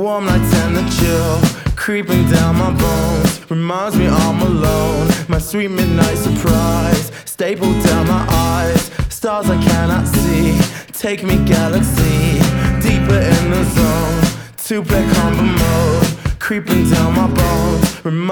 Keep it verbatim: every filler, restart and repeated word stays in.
Warm nights and the chill creeping down my bones reminds me I'm alone. My sweet midnight surprise stapled down my eyes. Stars I cannot see, take me galaxy deeper in the zone. Two-player combo mode creeping down my bones. Remi